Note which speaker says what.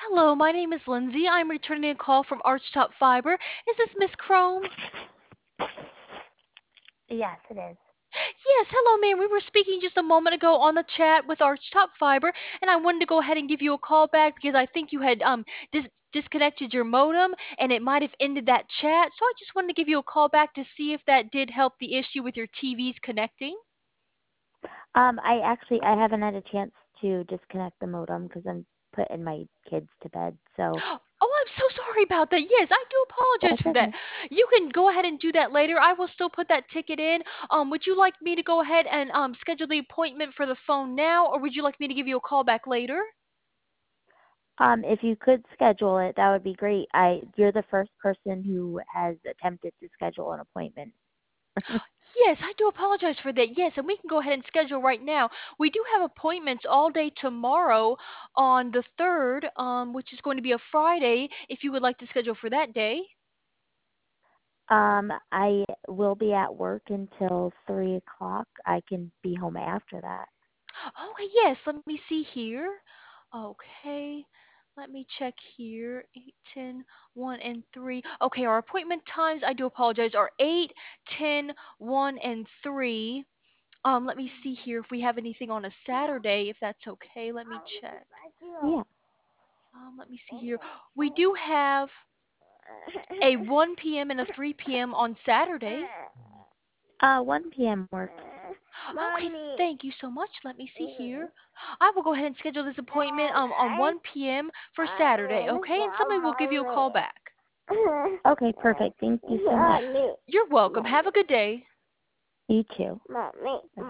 Speaker 1: Hello, my name is Lindsay. I'm returning a call from Archtop Fiber. Is this Miss Chrome?
Speaker 2: Yes, it is.
Speaker 1: Yes, hello, ma'am. We were speaking just a moment ago on the chat with Archtop Fiber, and I wanted to go ahead and give you a call back because I think you had disconnected your modem and it might have ended that chat. So I just wanted to give you a call back to see if that did help the issue with your TVs connecting.
Speaker 2: I haven't had a chance to disconnect the modem because I'm putting my kids to bed. So
Speaker 1: Oh, I'm so sorry about that. Yes, I do apologize
Speaker 2: that's
Speaker 1: for that.
Speaker 2: okay.
Speaker 1: You can go ahead and do that later. I will still put that ticket in. Would you like me to go ahead and schedule the appointment for the phone now, or would you like me to give you a call back later?
Speaker 2: If you could schedule it, that would be great. You're the first person who has attempted to schedule an appointment.
Speaker 1: Yes, I do apologize for that. Yes, and we can go ahead and schedule right now. We do have appointments all day tomorrow on the 3rd, which is going to be a Friday, if you would like to schedule for that day.
Speaker 2: I will be at work until 3 o'clock. I can be home after that.
Speaker 1: Okay, yes, let me see here. Okay, let me check here. 8, 10, 1, and 3. Okay, our appointment times, I do apologize, are 8, 10, 1, and 3. Let me see here if we have anything on a Saturday, if that's okay. Let me check.
Speaker 2: Yeah.
Speaker 1: Let me see here. We do have a 1 p.m. and a 3 p.m. on Saturday.
Speaker 2: 1 p.m. works.
Speaker 1: Okay, thank you so much. Let me see here. I will go ahead and schedule this appointment on 1 p.m. for Saturday, okay? And somebody will give you a call back.
Speaker 2: Okay, perfect. Thank you so much.
Speaker 1: You're welcome. Have a good day.
Speaker 2: You too.